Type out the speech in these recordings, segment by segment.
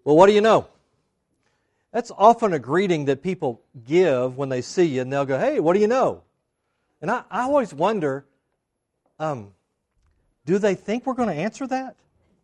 Well, what do you know? That's often a greeting that people give when they see you, and they'll go, hey, what do you know? And I always wonder, do they think we're going to answer that?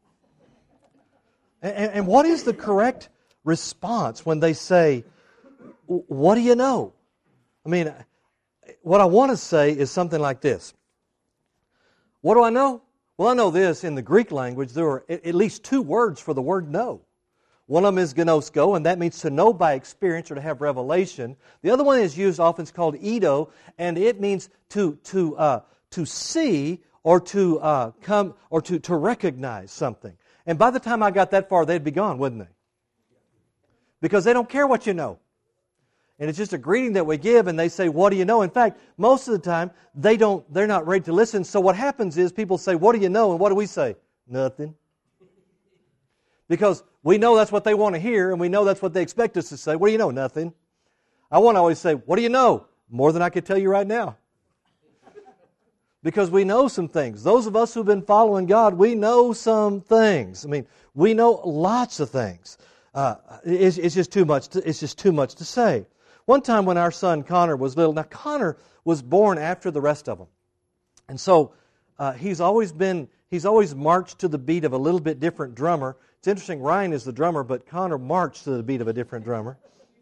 And what is the correct response when they say, what do you know? I mean, what I want to say is something like this. What do I know? Well, I know this. In the Greek language, there are at least two words for the word know. One of them is gnosko, and that means to know by experience or to have revelation. The other one is used often, it's called eido, and it means to see or to come or to recognize something. And by the time I got that far, they'd be gone, wouldn't they? Because they don't care what you know. And it's just a greeting that we give, and they say, what do you know? In fact, most of the time, they're not ready to listen. So what happens is people say, what do you know? And what do we say? Nothing. Because we know that's what they want to hear, and we know that's what they expect us to say. What do you know? Nothing. I want to always say, what do you know? More than I could tell you right now. Because we know some things. Those of us who've been following God, we know some things. I mean, we know lots of things. It's just too much. It's just too much to say. One time when our son Connor was little, now Connor was born after the rest of them, and so he's always marched to the beat of a little bit different drummer. It's interesting. Ryan is the drummer, but Connor marched to the beat of a different drummer.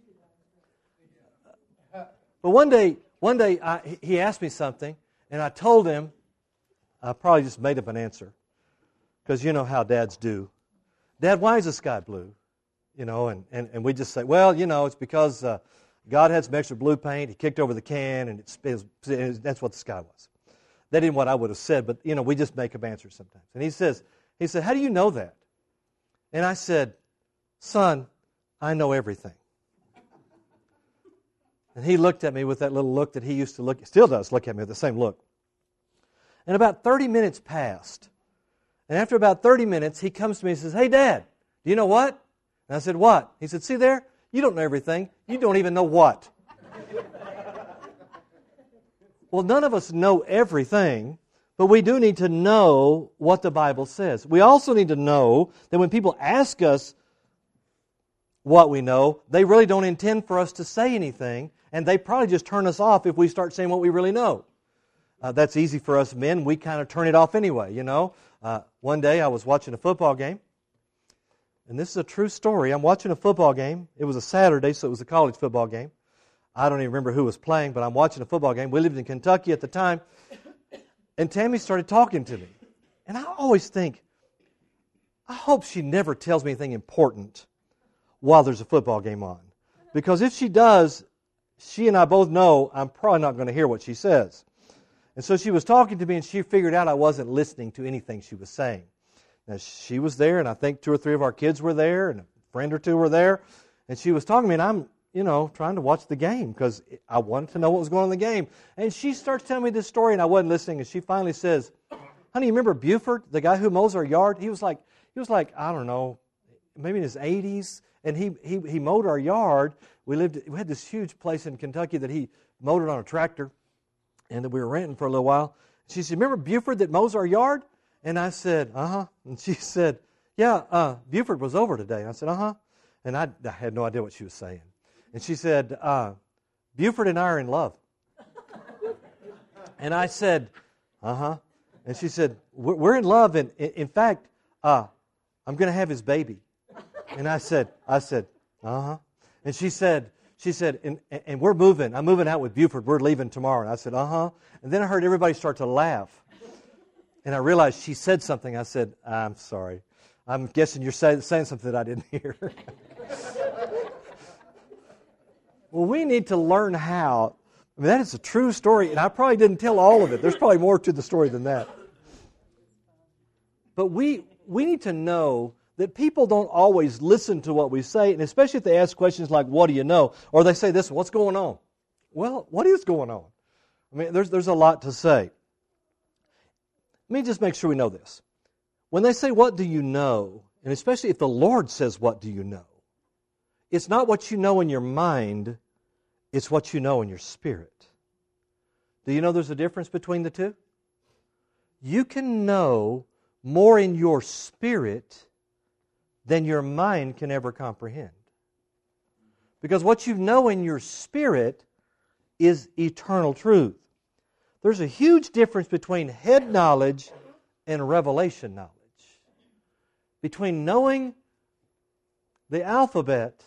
But one day he asked me something. And I told him, I probably just made up an answer, because you know how dads do. Dad, why is the sky blue? You know, and we just say, well, you know, it's because God had some extra blue paint. He kicked over the can, and that's what the sky was. That isn't what I would have said, but, you know, we just make up answers sometimes. And he said, how do you know that? And I said, son, I know everything. And he looked at me with that little look that he used to look, still does look at me with the same look. And about 30 minutes passed. And after about 30 minutes, he comes to me and says, hey, Dad, do you know what? And I said, what? He said, see there? You don't know everything. You don't even know what. Well, none of us know everything, but we do need to know what the Bible says. We also need to know that when people ask us what we know, they really don't intend for us to say anything, and they probably just turn us off if we start saying what we really know. That's easy for us men. We kind of turn it off anyway, you know. One day I was watching a football game, and this is a true story. I'm watching a football game. It was a Saturday, so it was a college football game. I don't even remember who was playing, but I'm watching a football game. We lived in Kentucky at the time, and Tammy started talking to me. And I always think, I hope she never tells me anything important while there's a football game on. Because if she does, she and I both know I'm probably not going to hear what she says. And so she was talking to me, and she figured out I wasn't listening to anything she was saying. Now, she was there, and I think 2 or 3 of our kids were there, and a friend or 2 were there. And she was talking to me, and I'm, you know, trying to watch the game because I wanted to know what was going on in the game. And she starts telling me this story, and I wasn't listening. And she finally says, honey, you remember Buford, the guy who mows our yard? He was like, I don't know, maybe in his 80s. And he mowed our yard. We had this huge place in Kentucky that he mowed it on a tractor, and that we were renting for a little while. She said, remember Buford that mows our yard? And I said, uh-huh. And she said, yeah, Buford was over today. And I said, uh-huh. And I had no idea what she was saying. And she said, Buford and I are in love. And I said, uh-huh. And she said, we're in love. And in fact, I'm going to have his baby. And I said, uh-huh. And she said, and we're moving. I'm moving out with Buford. We're leaving tomorrow. And I said, uh-huh. And then I heard everybody start to laugh. And I realized she said something. I said, I'm sorry. I'm guessing you're saying something that I didn't hear. Well, we need to learn how. I mean, that is a true story, and I probably didn't tell all of it. There's probably more to the story than that. But we need to know that people don't always listen to what we say, and especially if they ask questions like, what do you know? Or they say this, what's going on? Well, what is going on? I mean, there's a lot to say. Let me just make sure we know this. When they say, what do you know? And especially if the Lord says, what do you know? It's not what you know in your mind, it's what you know in your spirit. Do you know there's a difference between the two? You can know more in your spirit than your mind can ever comprehend. Because what you know in your spirit is eternal truth. There's a huge difference between head knowledge and revelation knowledge. Between knowing the alphabet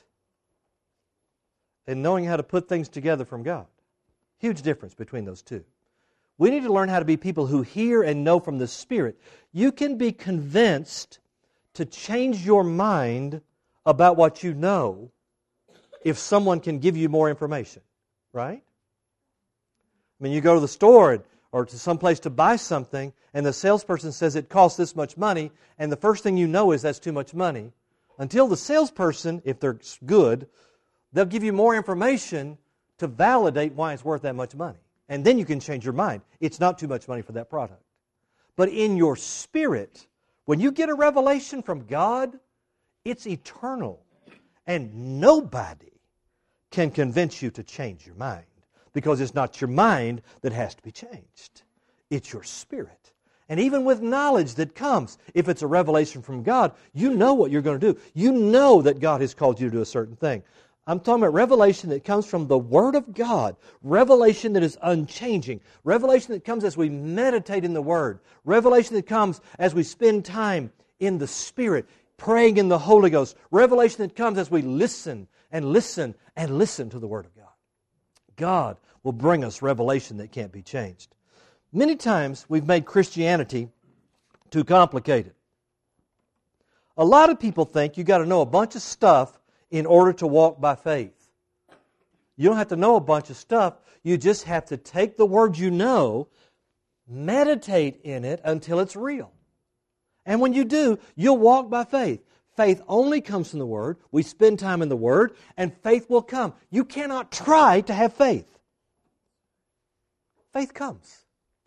and knowing how to put things together from God. Huge difference between those two. We need to learn how to be people who hear and know from the Spirit. You can be convinced to change your mind about what you know if someone can give you more information, right? I mean, you go to the store or to some place to buy something, and the salesperson says it costs this much money, and the first thing you know is that's too much money. Until the salesperson, if they're good, they'll give you more information to validate why it's worth that much money. And then you can change your mind. It's not too much money for that product. But in your spirit, when you get a revelation from God, it's eternal. And nobody can convince you to change your mind. Because it's not your mind that has to be changed. It's your spirit. And even with knowledge that comes, if it's a revelation from God, you know what you're going to do. You know that God has called you to do a certain thing. I'm talking about revelation that comes from the Word of God. Revelation that is unchanging. Revelation that comes as we meditate in the Word. Revelation that comes as we spend time in the Spirit, praying in the Holy Ghost. Revelation that comes as we listen and listen and listen to the Word of God. God will bring us revelation that can't be changed. Many times we've made Christianity too complicated. A lot of people think you've got to know a bunch of stuff in order to walk by faith. You don't have to know a bunch of stuff. You just have to take the Word you know, meditate in it until it's real. And when you do, you'll walk by faith. Faith only comes from the Word. We spend time in the Word, and faith will come. You cannot try to have faith. Faith comes.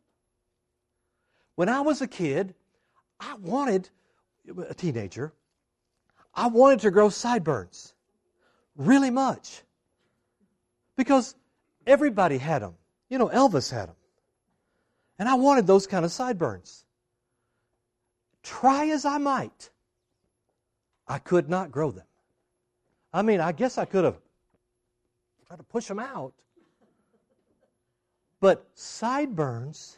When I was a kid, a teenager, I wanted to grow sideburns really much because everybody had them. You know, Elvis had them. And I wanted those kind of sideburns. Try as I might, I could not grow them. I mean, I guess I could have tried to push them out. But sideburns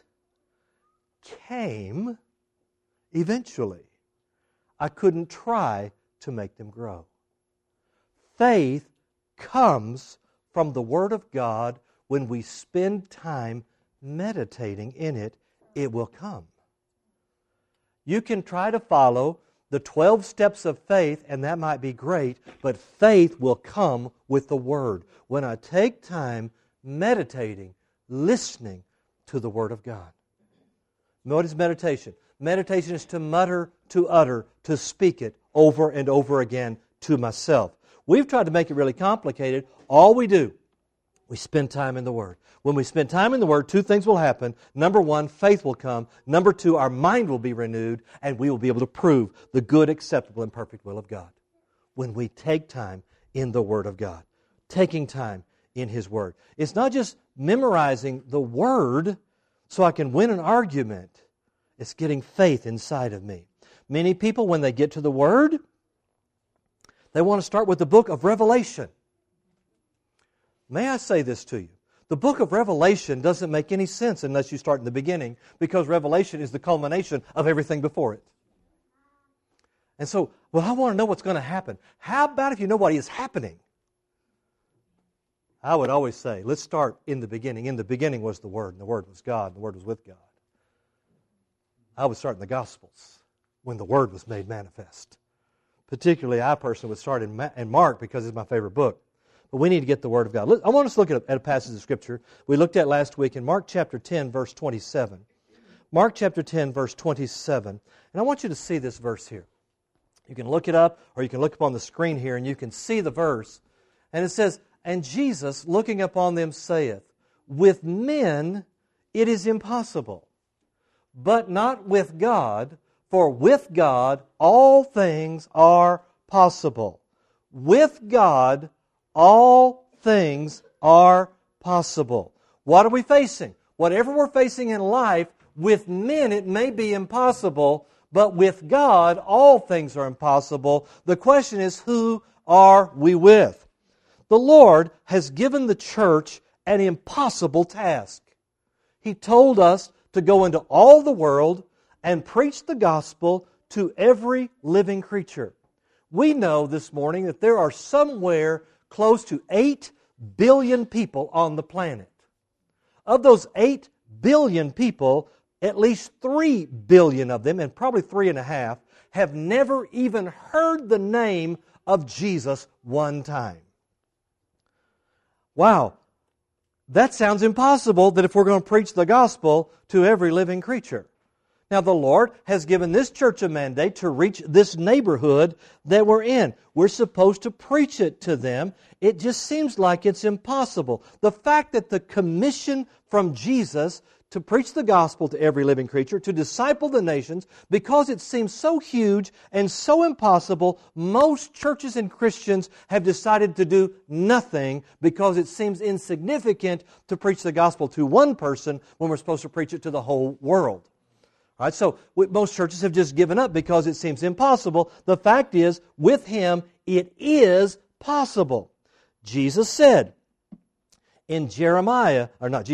came eventually. I couldn't try to make them grow. Faith comes from the Word of God. When we spend time meditating in it, it will come. You can try to follow the 12 steps of faith, and that might be great, but faith will come with the Word. When I take time meditating, listening to the Word of God. What is meditation? Meditation is to mutter, to utter, to speak it over and over again to myself. We've tried to make it really complicated. All we do, we spend time in the Word. When we spend time in the Word, two things will happen. Number one, faith will come. Number two, our mind will be renewed, and we will be able to prove the good, acceptable, and perfect will of God. When we take time in the Word of God, taking time in His Word. It's not just memorizing the Word so I can win an argument. It's getting faith inside of me. Many people, when they get to the Word, they want to start with the book of Revelation. May I say this to you? The book of Revelation doesn't make any sense unless you start in the beginning, because Revelation is the culmination of everything before it. And so, I want to know what's going to happen. How about if you know what is happening? I would always say, let's start in the beginning. In the beginning was the Word, and the Word was God, and the Word was with God. I would start in the Gospels, when the Word was made manifest. Particularly, I personally would start in Mark, because it's my favorite book. But we need to get the Word of God. I want us to look at a passage of Scripture we looked at last week in Mark chapter 10, verse 27. Mark chapter 10, verse 27. And I want you to see this verse here. You can look it up, or you can look up on the screen here, and you can see the verse. And it says, "And Jesus, looking upon them, saith, With men it is impossible, but not with God, for with God all things are possible." With God, all things are possible. What are we facing? Whatever we're facing in life, with men it may be impossible, But with God, all things are impossible. The question is, who are we with? The Lord has given the church an impossible task. He told us to go into all the world and preach the gospel to every living creature. We know this morning that there are somewhere close to 8 billion people on the planet. Of those 8 billion people, at least 3 billion of them, and probably 3.5, have never even heard the name of Jesus one time. Wow, that sounds impossible that if we're going to preach the gospel to every living creature. Now, the Lord has given this church a mandate to reach this neighborhood that we're in. We're supposed to preach it to them. It just seems like it's impossible. The fact that the commission from Jesus to preach the gospel to every living creature, to disciple the nations, because it seems so huge and so impossible, most churches and Christians have decided to do nothing because it seems insignificant to preach the gospel to one person when we're supposed to preach it to the whole world. All right, so most churches have just given up because it seems impossible. The fact is, with Him, it is possible. Jesus said in Jeremiah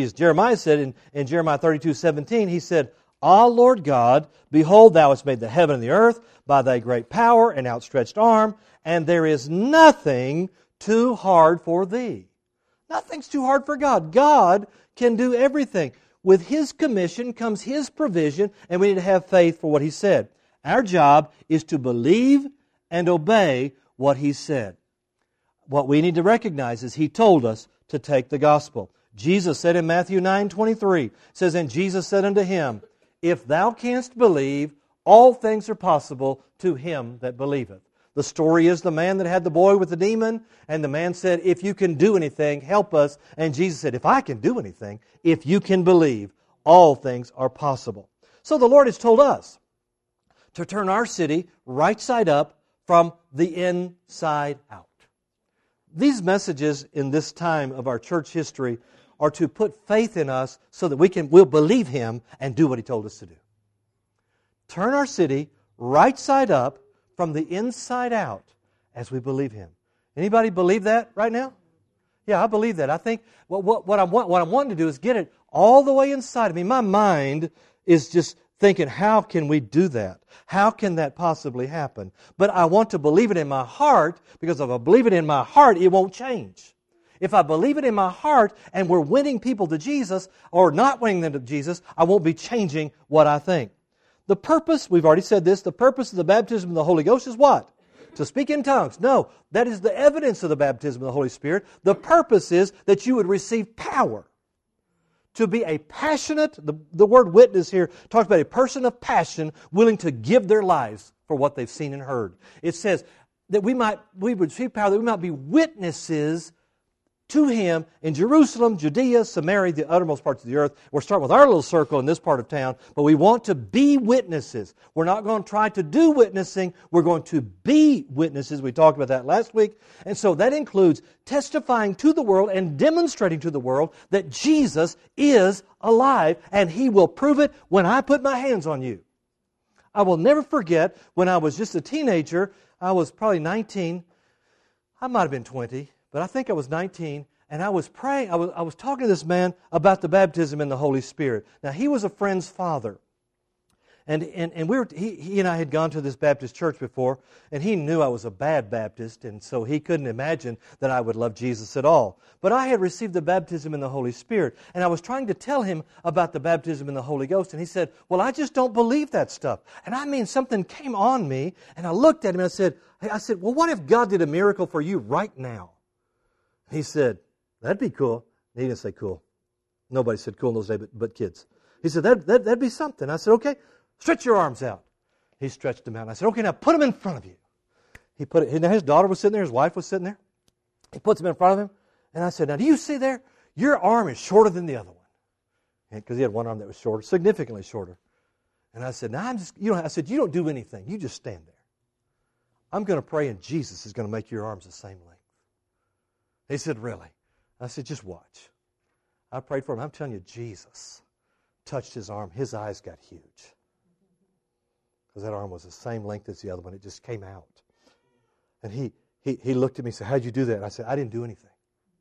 said in Jeremiah 32:17, He said, Ah, Lord God, behold, Thou hast made the heaven and the earth by Thy great power and outstretched arm, and there is nothing too hard for Thee. Nothing's too hard for God. God can do everything. With His commission comes His provision, and we need to have faith for what He said. Our job is to believe and obey what He said. What we need to recognize is He told us to take the gospel. Jesus said in Matthew 9:23, says, And Jesus said unto him, If thou canst believe, all things are possible to him that believeth. The story is the man that had the boy with the demon, and the man said, If you can do anything, help us. And Jesus said, If I can do anything, if you can believe, all things are possible. So the Lord has told us to turn our city right side up from the inside out. These messages in this time of our church history are to put faith in us so that we'll believe Him and do what He told us to do. Turn our city right side up from the inside out as we believe Him. Anybody believe that right now? Yeah, I believe that. I think what I'm wanting to do is get it all the way inside of me. My mind is just thinking, how can we do that? How can that possibly happen? But I want to believe it in my heart, because if I believe it in my heart, it won't change. If I believe it in my heart and we're winning people to Jesus or not winning them to Jesus, I won't be changing what I think. The purpose, we've already said this, the purpose of the baptism of the Holy Ghost is what? To speak in tongues. No, that is the evidence of the baptism of the Holy Spirit. The purpose is that you would receive power. To be a passionate, the word witness here talks about a person of passion willing to give their lives for what they've seen and heard. It says that we would receive power, that we might be witnesses to Him in Jerusalem, Judea, Samaria, the uttermost parts of the earth. We're starting with our little circle in this part of town, but we want to be witnesses. We're not going to try to do witnessing. We're going to be witnesses. We talked about that last week. And so that includes testifying to the world and demonstrating to the world that Jesus is alive, and He will prove it when I put my hands on you. I will never forget when I was just a teenager. I was probably 19. I might have been 20. But I think I was 19, and I was praying. I was talking to this man about the baptism in the Holy Spirit. Now, he was a friend's father. And he and I had gone to this Baptist church before, and he knew I was a bad Baptist, and so he couldn't imagine that I would love Jesus at all. But I had received the baptism in the Holy Spirit, and I was trying to tell him about the baptism in the Holy Ghost, and he said, Well, I just don't believe that stuff. And I mean, something came on me, and I looked at him, and I said, Well, what if God did a miracle for you right now? He said, That'd be cool. He didn't say cool. Nobody said cool in those days but kids. He said, that'd be something. I said, okay, stretch your arms out. He stretched them out. I said, okay, now put them in front of you. He put it. His daughter was sitting there. His wife was sitting there. He puts them in front of him. And I said, now do you see there? Your arm is shorter than the other one. Because he had one arm that was shorter, significantly shorter. And I said, now I said, you don't do anything. You just stand there. I'm going to pray and Jesus is going to make your arms the same length. He said, really? I said, just watch. I prayed for him. I'm telling you, Jesus touched his arm. His eyes got huge. because that arm was the same length as the other one. It just came out. And he looked at me and said, how'd you do that? And I said, I didn't do anything.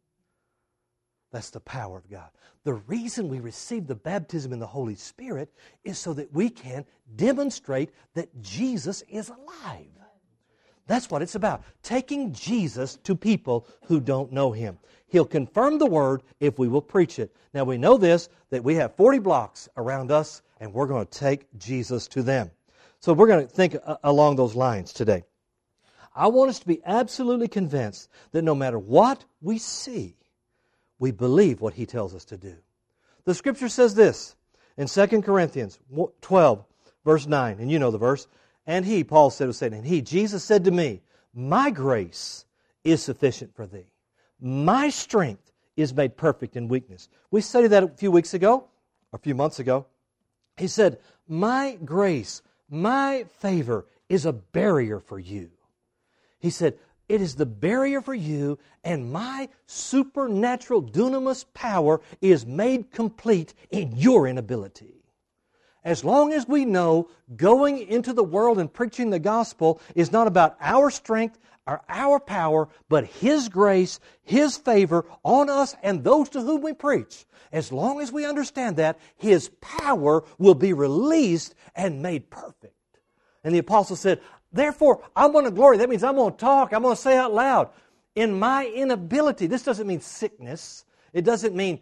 That's the power of God. The reason we receive the baptism in the Holy Spirit is so that we can demonstrate that Jesus is alive. That's what it's about. Taking Jesus to people who don't know Him. He'll confirm the Word if we will preach it. Now we know this, that we have 40 blocks around us, and we're going to take Jesus to them. So we're going to think along those lines today. I want us to be absolutely convinced that no matter what we see, we believe what He tells us to do. The Scripture says this in 2 Corinthians 12, verse 9, and you know the verse. And He, Paul said, and He, Jesus said to me, my grace is sufficient for thee. My strength is made perfect in weakness. We studied that a few weeks ago, a few months ago. He said, my grace, my favor is a barrier for you. He said, it is the barrier for you, and my supernatural dunamis power is made complete in your inability. As long as we know going into the world and preaching the gospel is not about our strength or our power, but His grace, His favor on us and those to whom we preach, as long as we understand that, His power will be released and made perfect. And the apostle said, therefore, I'm going to glory. That means I'm going to talk. I'm going to say out loud. In my inability, this doesn't mean sickness. It doesn't mean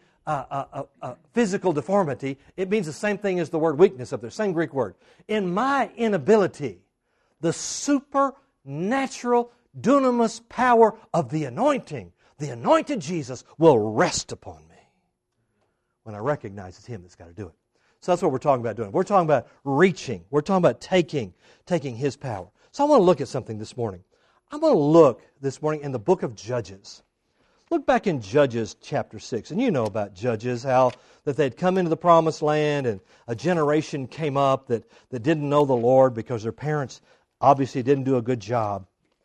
physical deformity. It means the same thing as the word weakness up there, same Greek word. In my inability, the supernatural dunamis power of the anointing, the anointed Jesus, will rest upon me when I recognize it's Him that's got to do it. So that's what we're talking about doing. We're talking about reaching. We're talking about taking His power. So I want to look at something this morning. I'm going to look this morning in the book of Judges. Look back in Judges chapter 6. And you know about Judges, how that they'd come into the promised land and a generation came up that didn't know the Lord because their parents obviously didn't do a good job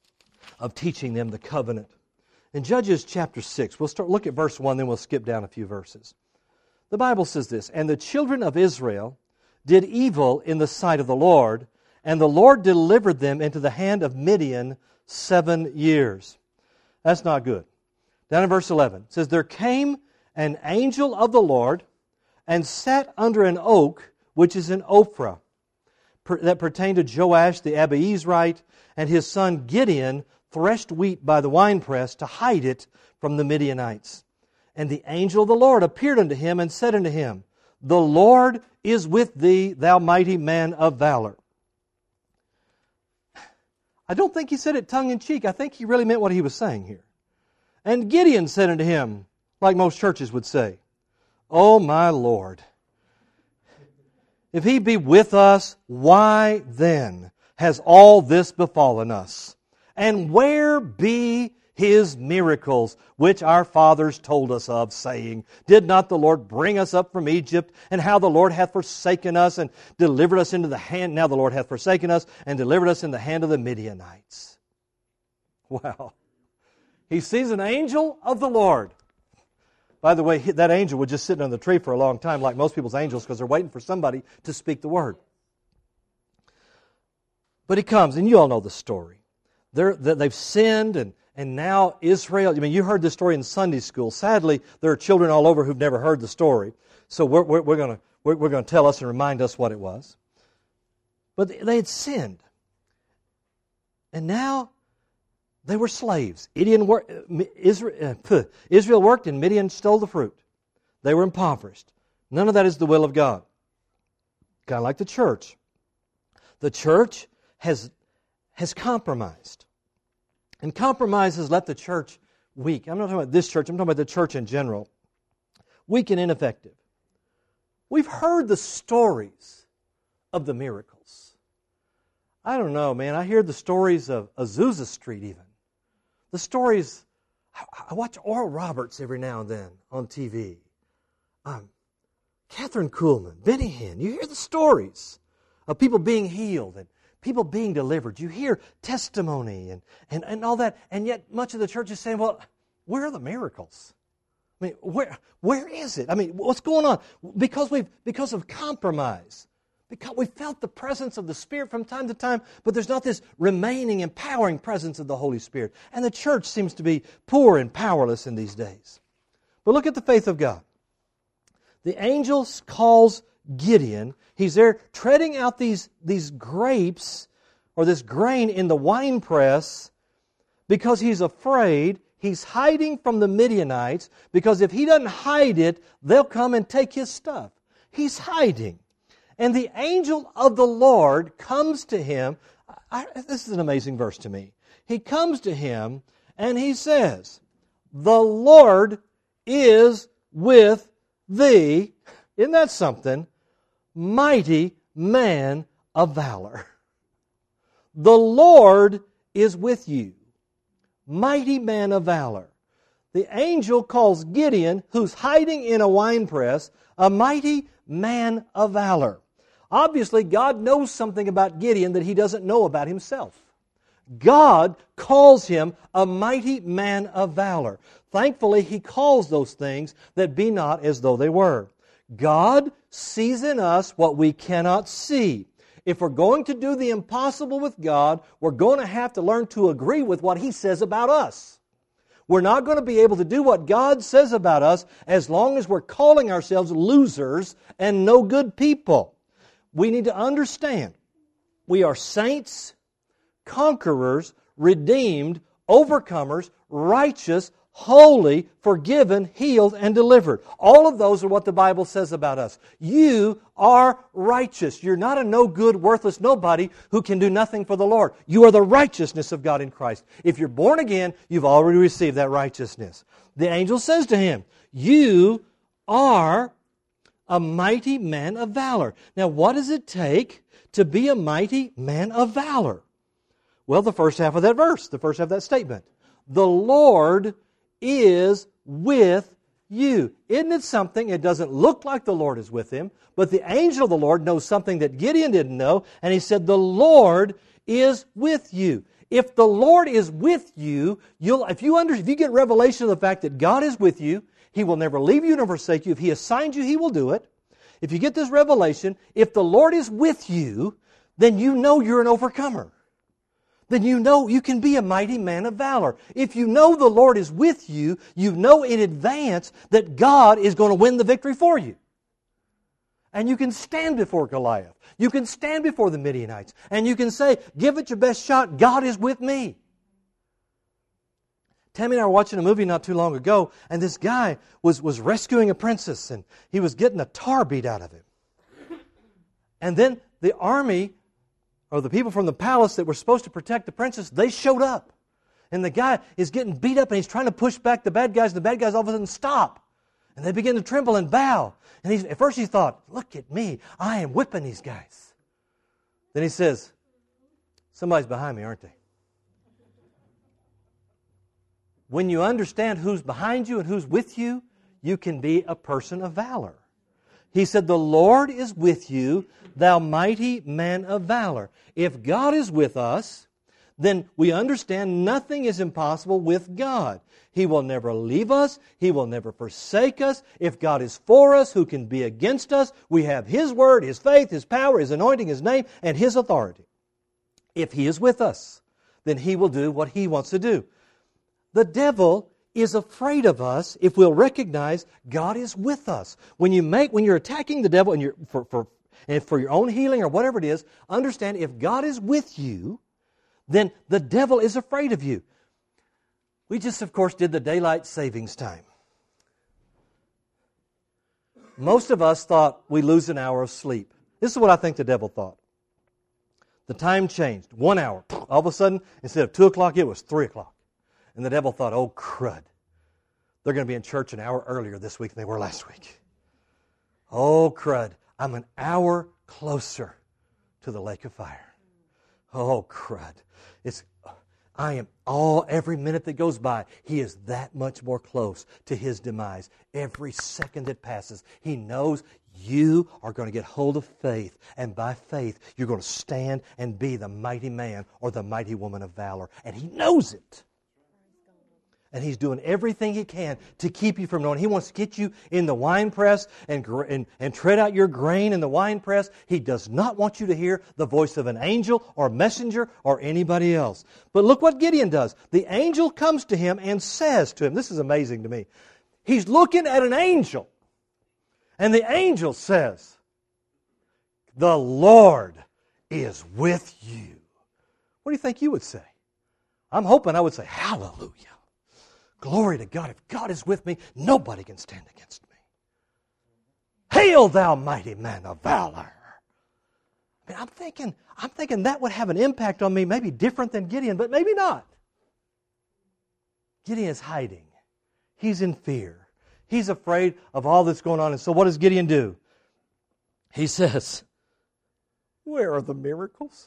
of teaching them the covenant. In Judges chapter 6, we'll look at verse 1, then we'll skip down a few verses. The Bible says this, and the children of Israel did evil in the sight of the Lord, and the Lord delivered them into the hand of Midian 7 years. That's not good. Down in verse 11, it says, there came an angel of the Lord and sat under an oak which is in Ophrah, that pertained to Joash the Abiezrite, and his son Gideon threshed wheat by the winepress to hide it from the Midianites. And the angel of the Lord appeared unto him and said unto him, the Lord is with thee, thou mighty man of valor. I don't think he said it tongue-in-cheek. I think he really meant what he was saying here. And Gideon said unto him, like most churches would say, O my Lord, if He be with us, why then has all this befallen us? And where be His miracles, which our fathers told us of, saying, did not the Lord bring us up from Egypt, and how the Lord hath forsaken us and delivered us into the hand, now the Lord hath forsaken us and delivered us in the hand of the Midianites. Wow. He sees an angel of the Lord. By the way, that angel was just sitting on the tree for a long time, like most people's angels, because they're waiting for somebody to speak the word. But he comes, and you all know the story. They've sinned, and now Israel, you heard this story in Sunday school. Sadly, there are children all over who've never heard the story. So we're going to tell us and remind us what it was. But they had sinned. And now they were slaves. Israel worked and Midian stole the fruit. They were impoverished. None of that is the will of God. Kind of like the church. The church has compromised. And compromise has left the church weak. I'm not talking about this church. I'm talking about the church in general. Weak and ineffective. We've heard the stories of the miracles. I don't know, man. I hear the stories of Azusa Street even. The stories, I watch Oral Roberts every now and then on TV. Catherine Kuhlman, Benny Hinn. You hear the stories of people being healed and people being delivered. You hear testimony and all that. And yet much of the church is saying, well, where are the miracles? I mean, where is it? I mean, what's going on? Because of compromise. Because we felt the presence of the Spirit from time to time, but there's not this remaining, empowering presence of the Holy Spirit. And the church seems to be poor and powerless in these days. But look at the faith of God. The angel calls Gideon. He's there treading out these grapes or this grain in the winepress because he's afraid. He's hiding from the Midianites because if he doesn't hide it, they'll come and take his stuff. He's hiding. And the angel of the Lord comes to him. This is an amazing verse to me. He comes to him and he says, "The Lord is with thee." Isn't that something? Mighty man of valor. The Lord is with you. Mighty man of valor. The angel calls Gideon, who's hiding in a winepress, a mighty man of valor. Obviously, God knows something about Gideon that he doesn't know about himself. God calls him a mighty man of valor. Thankfully, he calls those things that be not as though they were. God sees in us what we cannot see. If we're going to do the impossible with God, we're going to have to learn to agree with what He says about us. We're not going to be able to do what God says about us as long as we're calling ourselves losers and no good people. We need to understand we are saints, conquerors, redeemed, overcomers, righteous, holy, forgiven, healed, and delivered. All of those are what the Bible says about us. You are righteous. You're not a no-good, worthless nobody who can do nothing for the Lord. You are the righteousness of God in Christ. If you're born again, you've already received that righteousness. The angel says to him, "You are a mighty man of valor." Now, what does it take to be a mighty man of valor? Well, the first half of that verse, the first half of that statement. The Lord is with you. Isn't it something? It doesn't look like the Lord is with him, but the angel of the Lord knows something that Gideon didn't know, and he said, "The Lord is with you." If the Lord is with you, if you get revelation of the fact that God is with you, He will never leave you nor forsake you. If He assigned you, He will do it. If you get this revelation, if the Lord is with you, then you know you're an overcomer. Then you know you can be a mighty man of valor. If you know the Lord is with you, you know in advance that God is going to win the victory for you. And you can stand before Goliath. You can stand before the Midianites. And you can say, "Give it your best shot. God is with me." Tammy and I were watching a movie not too long ago, and this guy was rescuing a princess, and he was getting a tar beat out of him. And then the army, or the people from the palace that were supposed to protect the princess, they showed up. And the guy is getting beat up, and he's trying to push back the bad guys, and the bad guys all of a sudden stop. And they begin to tremble and bow. And at first he thought, "Look at me, I am whipping these guys." Then he says, "Somebody's behind me, aren't they?" When you understand who's behind you and who's with you, you can be a person of valor. He said, "The Lord is with you, thou mighty man of valor." If God is with us, then we understand nothing is impossible with God. He will never leave us. He will never forsake us. If God is for us, who can be against us? We have His word, His faith, His power, His anointing, His name, and His authority. If He is with us, then He will do what He wants to do. The devil is afraid of us if we'll recognize God is with us. When you're attacking the devil and for your own healing or whatever it is, understand if God is with you, then the devil is afraid of you. We just, of course, did the daylight savings time. Most of us thought we lose an hour of sleep. This is what I think the devil thought. The time changed, 1 hour. All of a sudden, instead of 2 o'clock, it was 3 o'clock. And the devil thought, "Oh, crud. They're going to be in church an hour earlier this week than they were last week. Oh, crud. I'm an hour closer to the lake of fire. Oh, crud. Every minute that goes by, he is that much more close to his demise. Every second that passes, he knows you are going to get hold of faith, and by faith, you're going to stand and be the mighty man or the mighty woman of valor. And he knows it. And He's doing everything He can to keep you from knowing. He wants to get you in the wine press and tread out your grain in the wine press. He does not want you to hear the voice of an angel or messenger or anybody else. But look what Gideon does. The angel comes to him and says to him, this is amazing to me. He's looking at an angel. And the angel says, "The Lord is with you." What do you think you would say? I'm hoping I would say, "Hallelujah. Glory to God. If God is with me, nobody can stand against me. Hail, thou mighty man of valor." I mean, I'm thinking that would have an impact on me, maybe different than Gideon, but maybe not. Gideon is hiding. He's in fear. He's afraid of all that's going on. And so what does Gideon do? He says, "Where are the miracles?"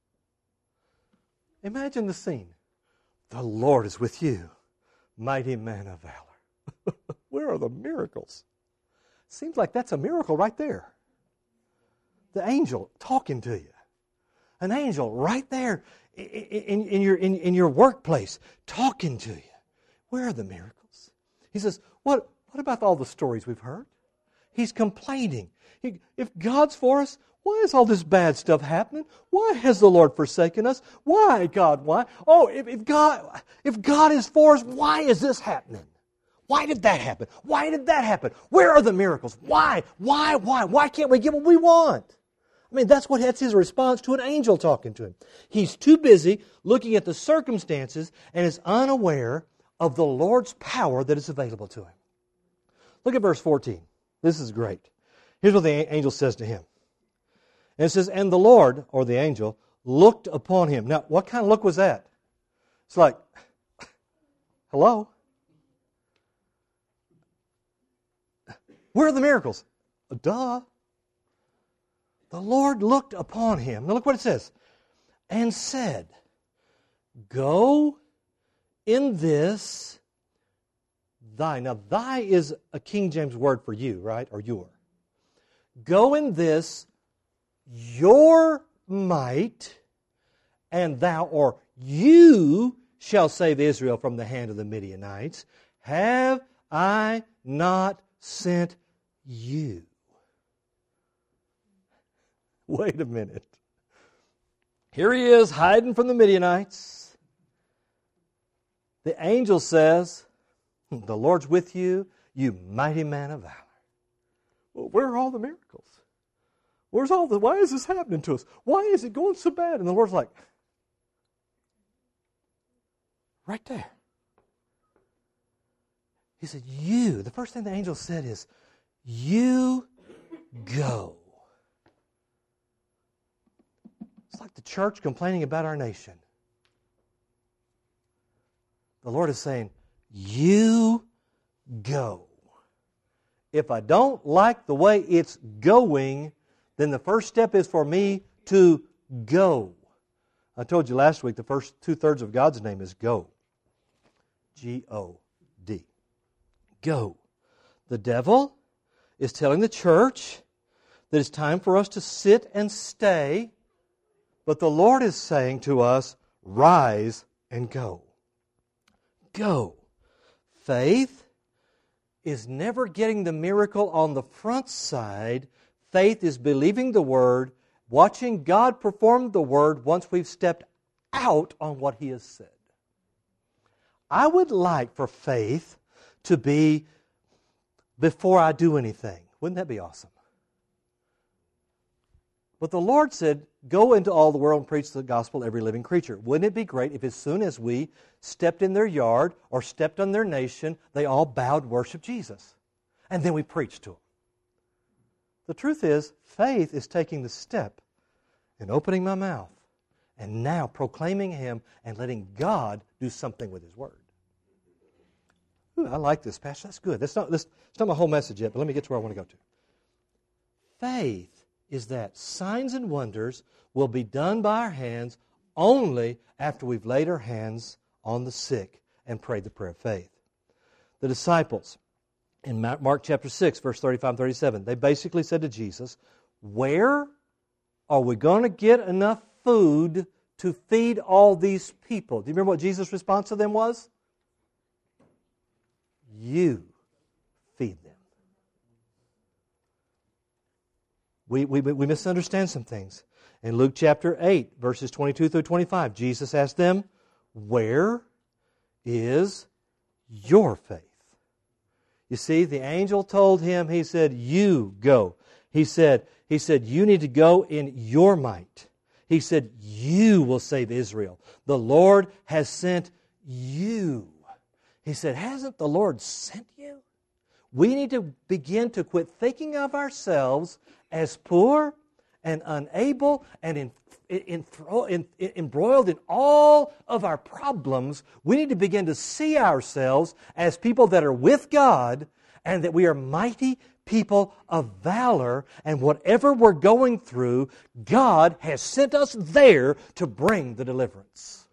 Imagine the scene. "The Lord is with you, mighty man of valor." Where are the miracles? Seems like that's a miracle right there. The angel talking to you. An angel right there in your workplace talking to you. Where are the miracles? He says, what about all the stories we've heard? He's complaining. If God's for us, why is all this bad stuff happening? Why has the Lord forsaken us? Why, God, why? Oh, if God is for us, why is this happening? Why did that happen? Why did that happen? Where are the miracles? Why? Why can't we get what we want? I mean, that's his response to an angel talking to him. He's too busy looking at the circumstances and is unaware of the Lord's power that is available to him. Look at verse 14. This is great. Here's what the angel says to him. And it says, "And the Lord," or the angel, "looked upon him." Now, what kind of look was that? It's like, hello? Where are the miracles? Duh. The Lord looked upon him. Now look what it says. "And said, Go in this thy." Now, thy is a King James word for you, right? Or your. "Go in this your might, and thou," or you, "shall save Israel from the hand of the Midianites. Have I not sent you?" Wait a minute. Here he is hiding from the Midianites. The angel says, "The Lord's with you, you mighty man of valor." Well, where are all the miracles? Why is this happening to us? Why is it going so bad? And the Lord's like, right there. He said, the first thing the angel said is, "You go." It's like the church complaining about our nation. The Lord is saying, "You go." If I don't like the way it's going, then the first step is for me to go. I told you last week the first 2/3 of God's name is go. G-O-D. Go. The devil is telling the church that it's time for us to sit and stay, but the Lord is saying to us, rise and go. Go. Faith is never getting the miracle on the front side. Faith is believing the Word, watching God perform the Word once we've stepped out on what He has said. I would like for faith to be before I do anything. Wouldn't that be awesome? But the Lord said, "Go into all the world and preach the gospel to every living creature." Wouldn't it be great if as soon as we stepped in their yard or stepped on their nation, they all bowed and worshiped Jesus? And then we preached to them. The truth is, faith is taking the step and opening my mouth and now proclaiming Him and letting God do something with His Word. Ooh, I like this, Pastor. That's good. That's not my whole message yet, but let me get to where I want to go to. Faith is that signs and wonders will be done by our hands only after we've laid our hands on the sick and prayed the prayer of faith. The disciples, in Mark chapter 6, verse 35 and 37, they basically said to Jesus, "Where are we going to get enough food to feed all these people?" Do you remember what Jesus' response to them was? You feed them. We misunderstand some things. In Luke chapter 8, verses 22 through 25, Jesus asked them, where is your faith? You see, the angel told him, he said, you go. He said, you need to go in your might. He said, you will save Israel. The Lord has sent you. He said, hasn't the Lord sent you? We need to begin to quit thinking of ourselves as poor and unable and embroiled in all of our problems. We need to begin to see ourselves as people that are with God and that we are mighty people of valor, and whatever we're going through, God has sent us there to bring the deliverance.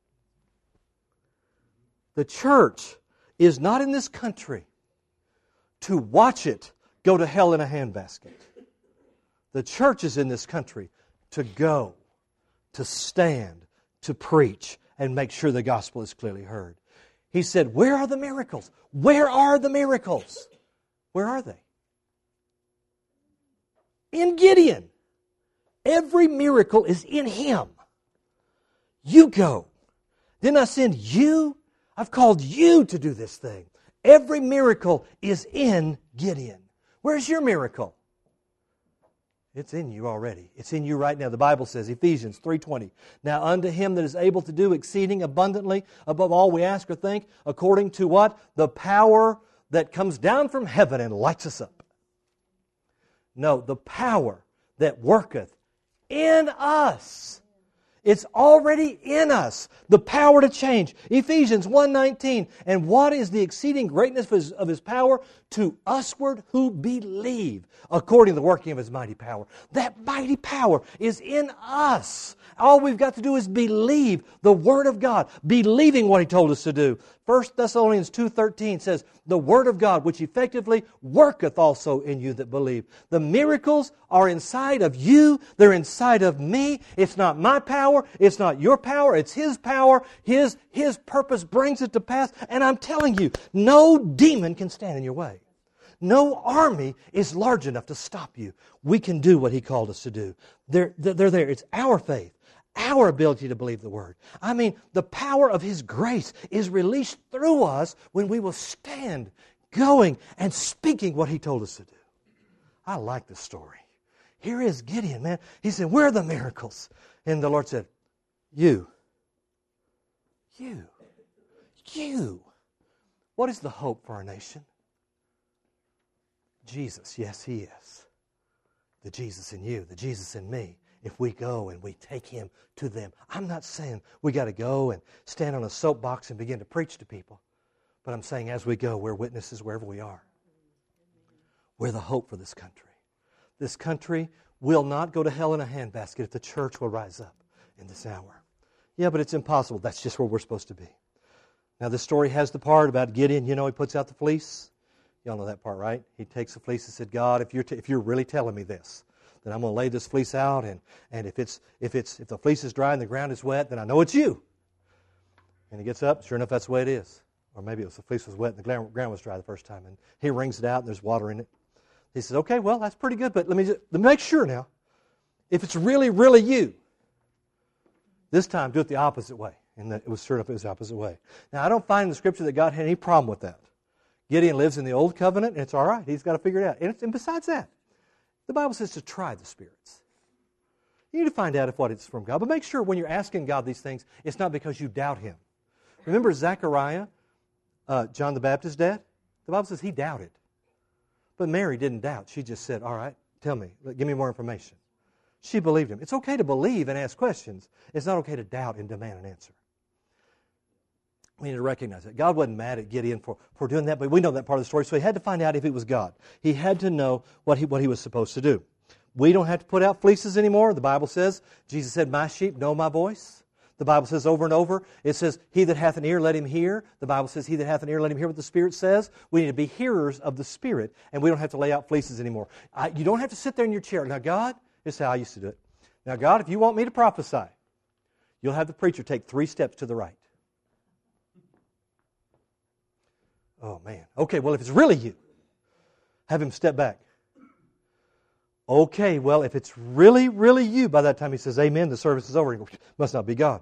The church is not in this country to watch it go to hell in a handbasket. The church is in this country to go, to stand, to preach, and make sure the gospel is clearly heard. He said, where are the miracles? Where are the miracles? Where are they? In Gideon. Every miracle is in him. You go. Didn't I send you? I've called you to do this thing. Every miracle is in Gideon. Where's your miracle? It's in you already. It's in you right now. The Bible says, Ephesians 3:20, now unto him that is able to do exceeding abundantly above all we ask or think, according to what? The power that comes down from heaven and lights us up. No, the power that worketh in us. It's already in us. The power to change. Ephesians 1:19. And what is the exceeding greatness of His power? To usward who believe, according to the working of His mighty power. That mighty power is in us. All we've got to do is believe the Word of God, believing what He told us to do. 1 Thessalonians 2:13 says, the Word of God, which effectively worketh also in you that believe. The miracles are inside of you. They're inside of me. It's not my power. It's not your power. It's His power. His purpose brings it to pass. And I'm telling you, no demon can stand in your way. No army is large enough to stop you. We can do what He called us to do. They're there. It's our faith. Our ability to believe the Word. I mean, the power of His grace is released through us when we will stand, going, and speaking what He told us to do. I like this story. Here is Gideon, man. He said, where are the miracles? And the Lord said, you. What is the hope for our nation? Jesus, yes, He is. The Jesus in you, the Jesus in me. If we go and we take Him to them. I'm not saying we got to go and stand on a soapbox and begin to preach to people. But I'm saying as we go, we're witnesses wherever we are. We're the hope for this country. This country will not go to hell in a handbasket if the church will rise up in this hour. Yeah, but it's impossible. That's just where we're supposed to be. Now, this story has the part about Gideon. You know, he puts out the fleece. Y'all know that part, right? He takes the fleece and said, God, if you're really telling me this, then I'm going to lay this fleece out, and if the fleece is dry and the ground is wet, then I know it's you. And he gets up, sure enough, that's the way it is. Or maybe the fleece was wet and the ground was dry the first time, and he wrings it out and there's water in it. He says, okay, well, that's pretty good, but let me make sure now. If it's really, really you, this time do it the opposite way. And it was sure enough it was the opposite way. Now, I don't find in the Scripture that God had any problem with that. Gideon lives in the Old Covenant, and it's all right. He's got to figure it out. And besides that, the Bible says to try the spirits. You need to find out if what it's from God. But make sure when you're asking God these things, it's not because you doubt Him. Remember Zechariah, John the Baptist's dad? The Bible says he doubted. But Mary didn't doubt. She just said, all right, tell me, give me more information. She believed him. It's okay to believe and ask questions. It's not okay to doubt and demand an answer. We need to recognize that. God wasn't mad at Gideon for doing that, but we know that part of the story, so he had to find out if it was God. He had to know what he was supposed to do. We don't have to put out fleeces anymore. The Bible says, Jesus said, my sheep know my voice. The Bible says over and over, it says, he that hath an ear, let him hear. The Bible says, he that hath an ear, let him hear what the Spirit says. We need to be hearers of the Spirit, and we don't have to lay out fleeces anymore. You don't have to sit there in your chair. Now, God, this is how I used to do it. Now, God, if you want me to prophesy, you'll have the preacher take 3 steps to the right. Oh, man. Okay, well, if it's really you, have him step back. Okay, well, if it's really, really you, by that time he says, amen, the service is over. He goes, must not be God.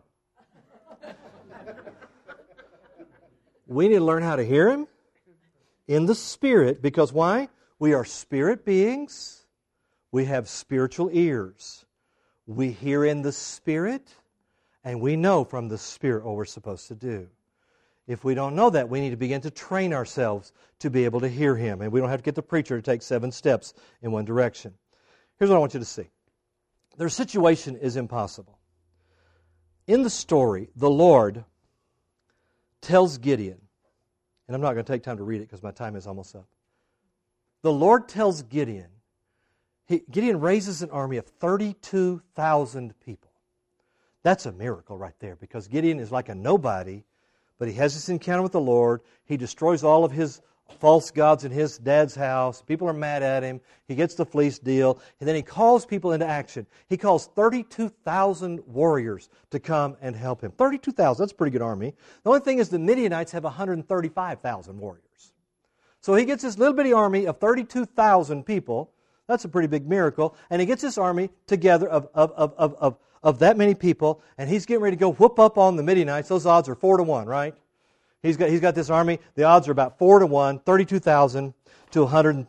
We need to learn how to hear Him in the Spirit, because why? We are spirit beings. We have spiritual ears. We hear in the Spirit, and we know from the Spirit what we're supposed to do. If we don't know that, we need to begin to train ourselves to be able to hear Him. And we don't have to get the preacher to take 7 steps in one direction. Here's what I want you to see. Their situation is impossible. In the story, the Lord tells Gideon, and I'm not going to take time to read it because my time is almost up. The Lord tells Gideon, Gideon raises an army of 32,000 people. That's a miracle right there, because Gideon is like a nobody, but he has this encounter with the Lord. He destroys all of his false gods in his dad's house. People are mad at him. He gets the fleece deal, and then he calls people into action. He calls 32,000 warriors to come and help him. 32,000, that's a pretty good army. The only thing is the Midianites have 135,000 warriors. So he gets this little bitty army of 32,000 people. That's a pretty big miracle. And he gets this army together of that many people, and he's getting ready to go whoop up on the Midianites. Those odds are 4-1, right? He's got this army. The odds are about 4-1, 32,000 to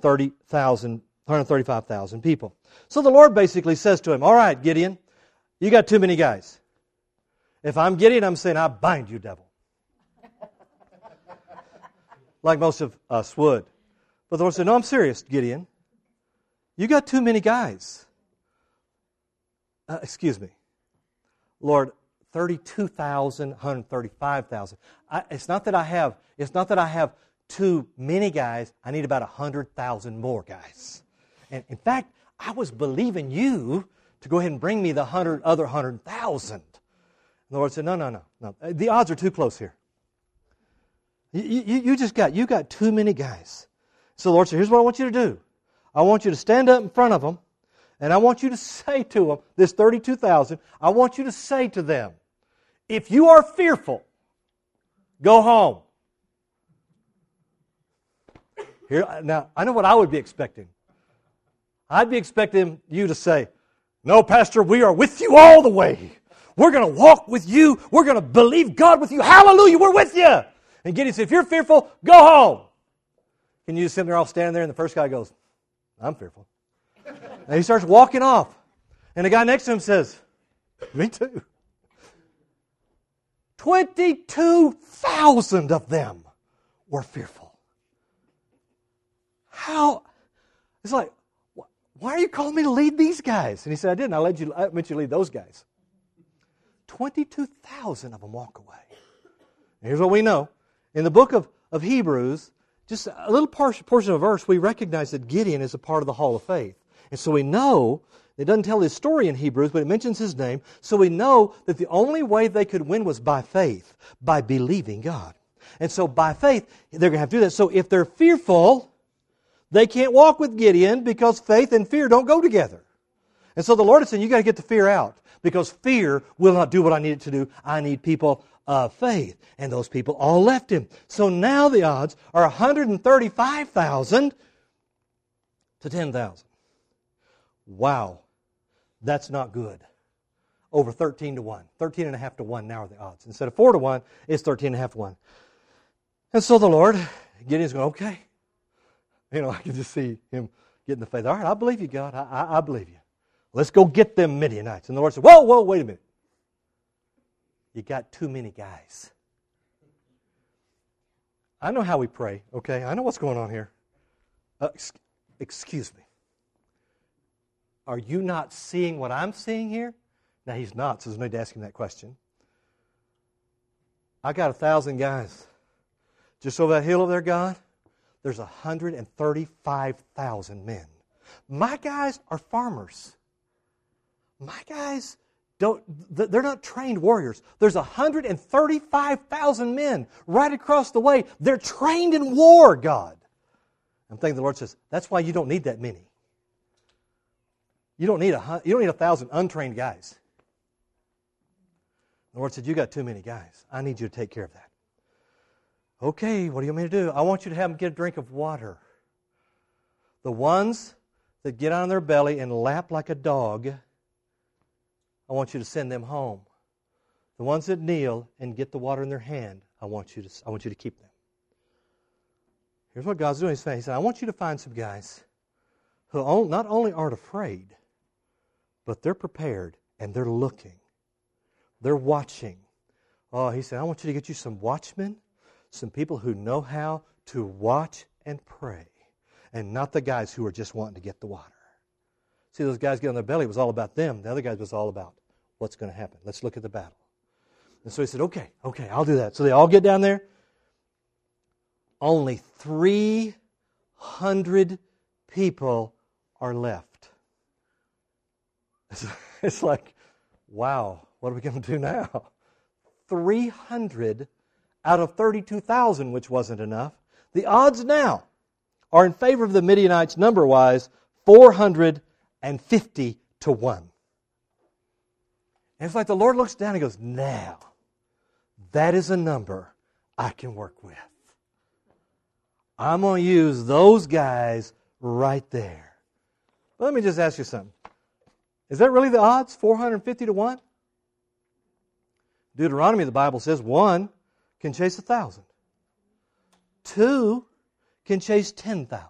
135,000 people. So the Lord basically says to him, all right, Gideon, you got too many guys. If I'm Gideon, I'm saying, I bind you, devil. Like most of us would. But the Lord said, no, I'm serious, Gideon. You got too many guys. Excuse me. Lord, 32,000, 135,000. It's not that I have too many guys. I need about 100,000 more guys. And in fact, I was believing you to go ahead and bring me the other 100,000. The Lord said, no. The odds are too close here. You got too many guys. So the Lord said, here's what I want you to do. I want you to stand up in front of them, and I want you to say to them, this 32,000, I want you to say to them, if you are fearful, go home. Here, now, I know what I would be expecting. I'd be expecting you to say, no, Pastor, we are with you all the way. We're going to walk with you. We're going to believe God with you. Hallelujah, we're with you. And Gideon said, if you're fearful, go home. Can you just sit there all standing there, and the first guy goes, I'm fearful. And he starts walking off. And the guy next to him says, me too. 22,000 of them were fearful. How? It's like, why are you calling me to lead these guys? And he said, I didn't. I meant you to lead those guys. 22,000 of them walk away. And here's what we know. In the book of Hebrews, just a little portion of a verse, we recognize that Gideon is a part of the Hall of Faith. And so we know, it doesn't tell his story in Hebrews, but it mentions his name, so we know that the only way they could win was by faith, by believing God. And so by faith, they're going to have to do that. So if they're fearful, they can't walk with Gideon because faith and fear don't go together. And so the Lord is saying, you got to get the fear out, because fear will not do what I need it to do. I need people of faith. And those people all left him. So now the odds are 135,000 to 10,000. Wow. That's not good. Over 13-1. 13.5-1 now are the odds. Instead of 4-1, it's 13.5-1. And so the Lord, Gideon's going, okay. I can just see him getting the faith. All right, I believe you, God. I believe you. Let's go get them Midianites. And the Lord said, whoa, wait a minute. You got too many guys. I know how we pray, okay? I know what's going on here. Excuse me. Are you not seeing what I'm seeing here? Now, he's not, so there's no need to ask him that question. I got 1,000 guys. Just over that hill over there, God, there's 135,000 men. My guys are farmers. My guys they're not trained warriors. There's 135,000 men right across the way. They're trained in war, God. I'm thinking the Lord says, that's why you don't need that many. You don't need 1,000 untrained guys. The Lord said, you got too many guys. I need you to take care of that. Okay, what do you want me to do? I want you to have them get a drink of water. The ones that get on their belly and lap like a dog, I want you to send them home. The ones that kneel and get the water in their hand, I want you to keep them. Here's what God's doing. He said, I want you to find some guys who not only aren't afraid, but they're prepared and they're looking. They're watching. Oh, he said, I want you to get you some watchmen, some people who know how to watch and pray, and not the guys who are just wanting to get the water. See, those guys get on their belly, it was all about them. The other guys was all about what's going to happen. Let's look at the battle. And so he said, okay, I'll do that. So they all get down there. Only 300 people are left. It's like, wow, what are we going to do now? 300 out of 32,000, which wasn't enough. The odds now are in favor of the Midianites number-wise, 450 to 1. And it's like the Lord looks down and goes, now, that is a number I can work with. I'm going to use those guys right there. But let me just ask you something. Is that really the odds, 450 to 1? Deuteronomy, the Bible says, 1 can chase 1,000. 2 can chase 10,000.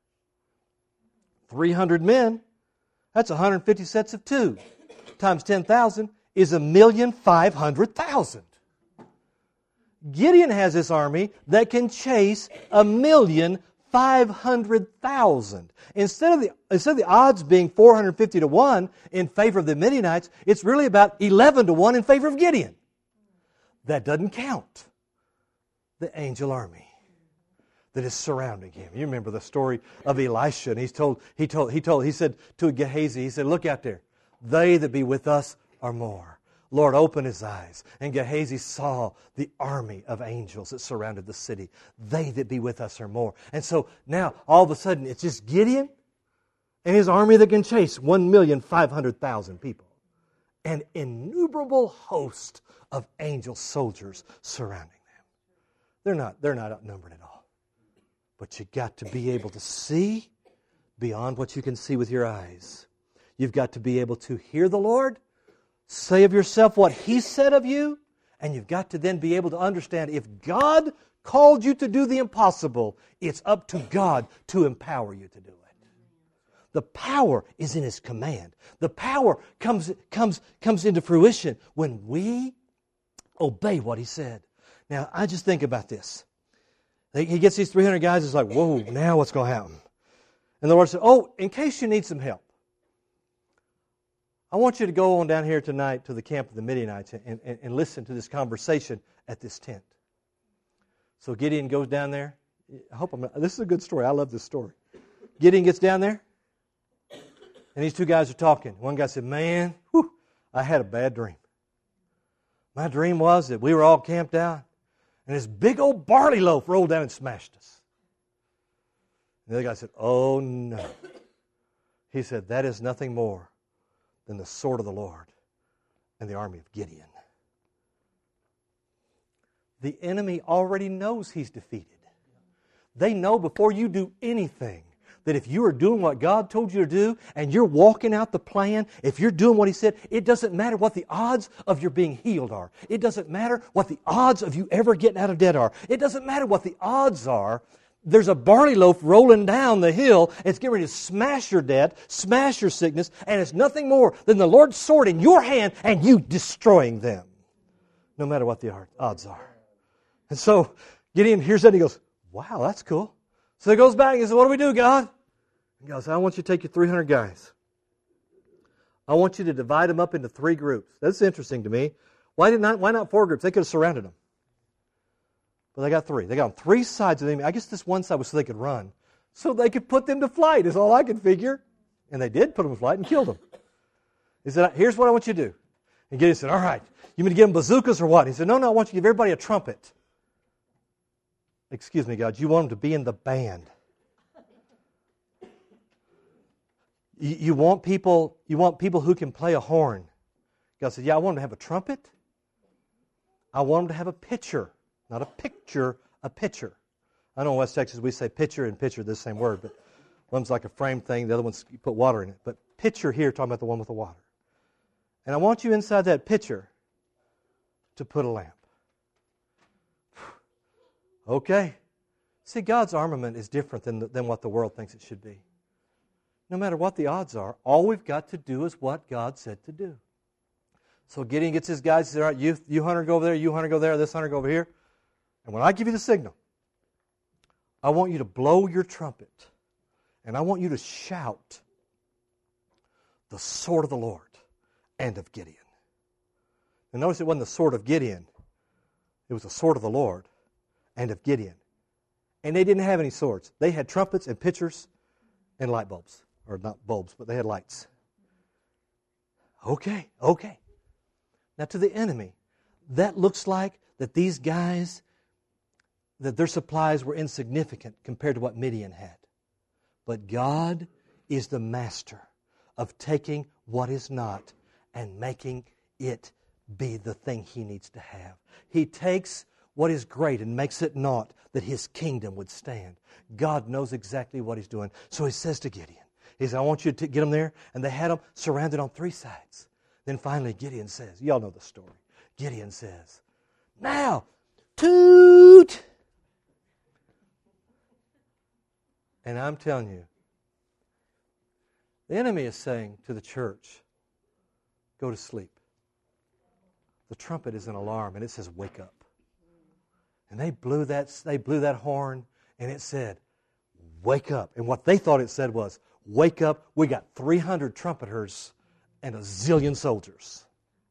300 men, that's 150 sets of 2. Times 10,000 is 1,500,000. Gideon has this army that can chase 1,500,000. Instead of the odds being 450 to 1 in favor of the Midianites, it's really about 11 to 1 in favor of Gideon. That doesn't count the angel army that is surrounding him. You remember the story of Elisha, and he said to Gehazi, he said, look out there, they that be with us are more. Lord, open his eyes. And Gehazi saw the army of angels that surrounded the city. They that be with us are more. And so now, all of a sudden, it's just Gideon and his army that can chase 1,500,000 people. An innumerable host of angel soldiers surrounding them. They're not outnumbered at all. But you got to be able to see beyond what you can see with your eyes. You've got to be able to hear the Lord, say of yourself what He said of you, and you've got to then be able to understand if God called you to do the impossible, it's up to God to empower you to do it. The power is in His command. The power comes into fruition when we obey what He said. Now, I just think about this. He gets these 300 guys, it's like, whoa, now what's going to happen? And the Lord said, oh, in case you need some help, I want you to go on down here tonight to the camp of the Midianites and listen to this conversation at this tent. So Gideon goes down there. This is a good story. I love this story. Gideon gets down there, and these two guys are talking. One guy said, man, I had a bad dream. My dream was that we were all camped out, and this big old barley loaf rolled down and smashed us. And the other guy said, oh no. He said, that is nothing more than the sword of the Lord and the army of Gideon. The enemy already knows he's defeated. They know before you do anything that if you are doing what God told you to do and you're walking out the plan, if you're doing what He said, it doesn't matter what the odds of your being healed are. It doesn't matter what the odds of you ever getting out of debt are. It doesn't matter what the odds are. There's a barley loaf rolling down the hill. It's getting ready to smash your debt, smash your sickness, and it's nothing more than the Lord's sword in your hand and you destroying them, no matter what the odds are. And so Gideon hears that and he goes, wow, that's cool. So he goes back and he says, what do we do, God? And God says, I want you to take your 300 guys. I want you to divide them up into 3 groups. That's interesting to me. Why not 4 groups? They could have surrounded them. But they got 3. They got on 3 sides of the enemy. I guess this one side was so they could run. So they could put them to flight is all I could figure. And they did put them to flight and killed them. He said, here's what I want you to do. And Gideon said, all right, you mean to give them bazookas or what? He said, no, I want you to give everybody a trumpet. Excuse me, God, you want them to be in the band. You want people who can play a horn. God said, yeah, I want them to have a trumpet. I want them to have a pitcher, not a picture a pitcher. I know in West Texas we say pitcher and pitcher, the same word, but one's like a frame thing, the other one's you put water in it. But pitcher here, talking about the one with the water. And I want you inside that pitcher to put a lamp. Okay. See, God's armament is different than what the world thinks it should be. No matter what the odds are, all we've got to do is what God said to do. So Gideon gets his guys, he says, all right, you hunter go over there, you hunter go there, this hunter go over here. And when I give you the signal, I want you to blow your trumpet. And I want you to shout the sword of the Lord and of Gideon. And notice it wasn't the sword of Gideon. It was the sword of the Lord and of Gideon. And they didn't have any swords. They had trumpets and pitchers and light bulbs. Or not bulbs, but they had lights. Okay. Now to the enemy, that looks like that these guys, that their supplies were insignificant compared to what Midian had. But God is the master of taking what is not and making it be the thing He needs to have. He takes what is great and makes it naught, that His kingdom would stand. God knows exactly what He's doing. So He says to Gideon, He says, I want you to get them there. And they had them surrounded on 3 sides. Then finally Gideon says, y'all know the story. Gideon says, now, toot! And I'm telling you, the enemy is saying to the church, go to sleep. The trumpet is an alarm, and it says, wake up. And they blew that horn, and it said, wake up. And what they thought it said was, wake up, we got 300 trumpeters and a zillion soldiers.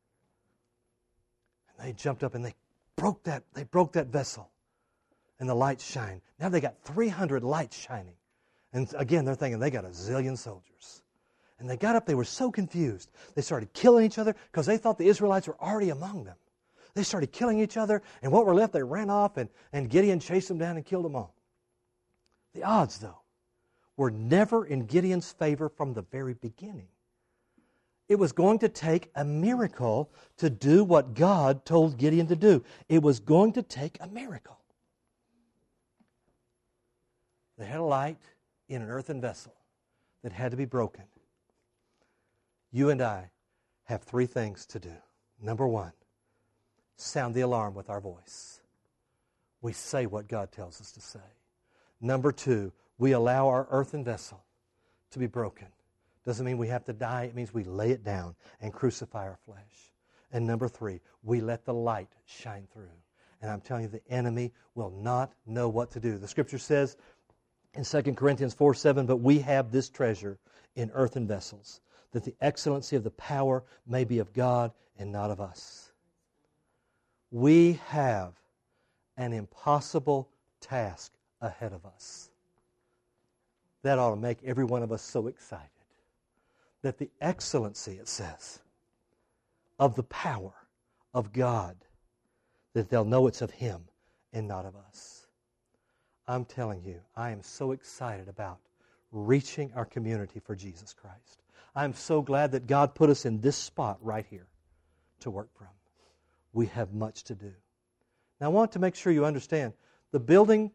And they jumped up and they broke that vessel. And the lights shine. Now they got 300 lights shining. And again, they're thinking they got a zillion soldiers. And they got up, they were so confused. They started killing each other because they thought the Israelites were already among them. They started killing each other, and what were left, they ran off, and Gideon chased them down and killed them all. The odds, though, were never in Gideon's favor from the very beginning. It was going to take a miracle to do what God told Gideon to do. It was going to take a miracle. They had a light in an earthen vessel that had to be broken. You and I have 3 things to do. Number 1, sound the alarm with our voice. We say what God tells us to say. Number 2, we allow our earthen vessel to be broken. Doesn't mean we have to die. It means we lay it down and crucify our flesh. And number 3, we let the light shine through. And I'm telling you, the enemy will not know what to do. The Scripture says in 2 Corinthians 4:7, but we have this treasure in earthen vessels, that the excellency of the power may be of God and not of us. We have an impossible task ahead of us. That ought to make every one of us so excited. That the excellency, it says, of the power of God, that they'll know it's of Him and not of us. I'm telling you, I am so excited about reaching our community for Jesus Christ. I'm so glad that God put us in this spot right here to work from. We have much to do. Now, I want to make sure you understand, the building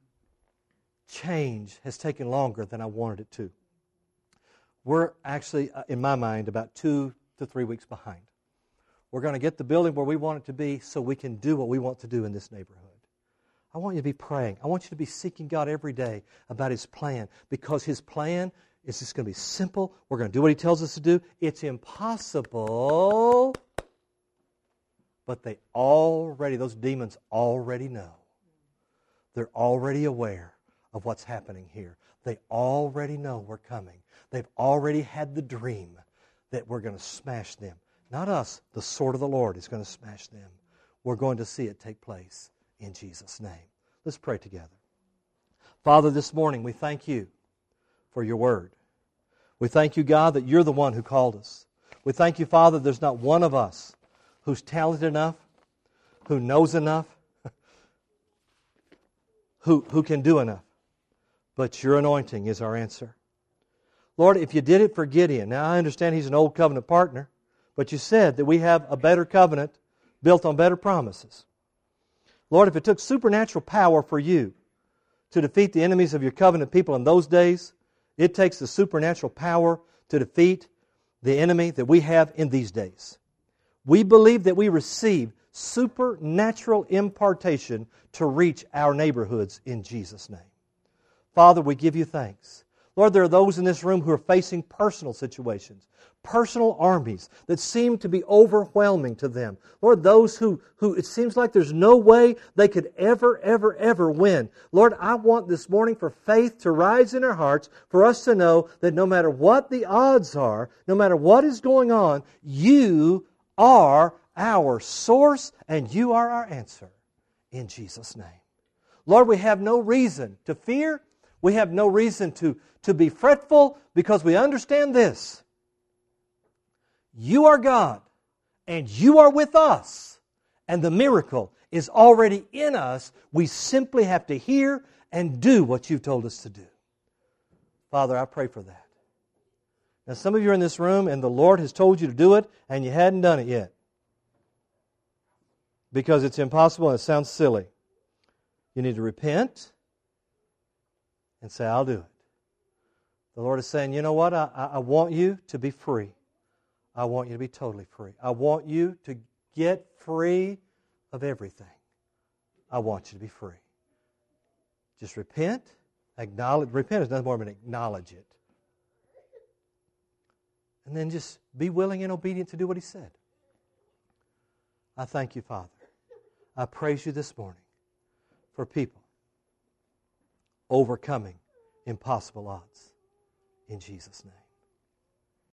change has taken longer than I wanted it to. We're actually, in my mind, about 2 to 3 weeks behind. We're going to get the building where we want it to be so we can do what we want to do in this neighborhood. I want you to be praying. I want you to be seeking God every day about His plan, because His plan is just going to be simple. We're going to do what He tells us to do. It's impossible, but those demons already know. They're already aware of what's happening here. They already know we're coming. They've already had the dream that we're going to smash them. Not us. The sword of the Lord is going to smash them. We're going to see it take place in Jesus' name. Let's pray together. Father, this morning we thank You for Your word. We thank You, God, that You're the one who called us. We thank You, Father, there's not one of us who's talented enough, who knows enough, who can do enough. But Your anointing is our answer. Lord, if You did it for Gideon, now I understand he's an old covenant partner, but You said that we have a better covenant built on better promises. Lord, if it took supernatural power for you to defeat the enemies of your covenant people in those days, it takes the supernatural power to defeat the enemy that we have in these days. We believe that we receive supernatural impartation to reach our neighborhoods in Jesus' name. Father, we give you thanks. Lord, there are those in this room who are facing personal situations, personal armies that seem to be overwhelming to them. Lord, those who it seems like there's no way they could ever win. Lord, I want this morning for faith to rise in our hearts, for us to know that no matter what the odds are, no matter what is going on, you are our source and you are our answer. In Jesus' name. Lord, we have no reason to fear. We have no reason to be fretful because we understand this. You are God and you are with us. And the miracle is already in us. We simply have to hear and do what you've told us to do. Father, I pray for that. Now, some of you are in this room and the Lord has told you to do it and you hadn't done it yet. Because it's impossible and it sounds silly. You need to repent and say, I'll do it. The Lord is saying, you know what? I want you to be free. I want you to be totally free. I want you to get free of everything. I want you to be free. Just repent, acknowledge. Repent is nothing more than acknowledge it. And then just be willing and obedient to do what He said. I thank you, Father. I praise you this morning for people overcoming impossible odds. In Jesus' name.